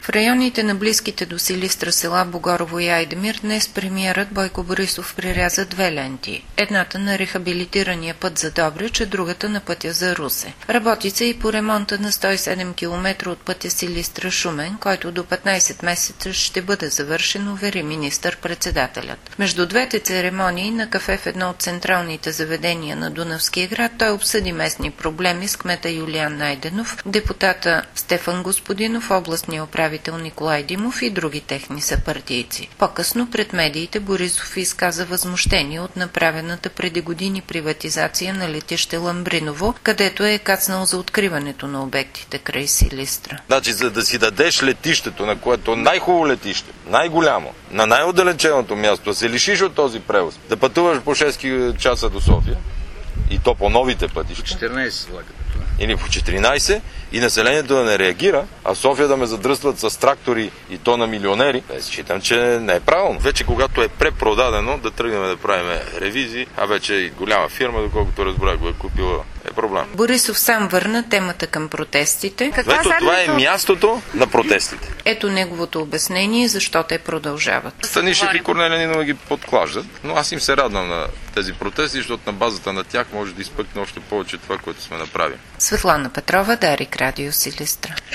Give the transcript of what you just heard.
В районите на близките до Силистра села Богорово и Айдемир днес премиерът Бойко Борисов приряза две ленти. Едната на рехабилитирания път за Добрич, а другата на пътя за Русе. Работи се и по ремонта на 107 км от пътя Силистра-Шумен, който до 15 месеца ще бъде завършен, увери министър-председателят. Между двете церемонии на кафе в едно от централните заведения на Дунавския град той обсъди местни проблеми с кмета Юлиан Найденов, депутата Стефан Господинов, областния управител Николай Димов и други техни съпартийци. По-късно пред медиите Борисов изказа възмущение от направената преди години приватизация на летище Ламбриново, където е кацнал за откриването на обектите край Силистра. Значи, за да си дадеш летището, на което най-хубаво летище, най-голямо, на най-отдалеченото място, да се лишиш от този превоз, да пътуваш по 6 часа до София, и то по новите пътища. 14 влака. Или по 14, и населението да не реагира, а София да ме задръстват с трактори и то на милионери, считам, че не е правилно. Вече когато е препродадено, да тръгнем да правим ревизии, а вече и голяма фирма, доколкото разбрах, го е купила, е проблем. Борисов сам върна темата към протестите. Това е мястото на протестите. Ето неговото обяснение, защо те продължават. Станишев и Корнелия Нинова ги подклаждат, но аз им се радвам на тези протести, защото на базата на тях може да изпъкне още повече това, което сме направили. Светлана Петрова, Дарик, Радио Силистра.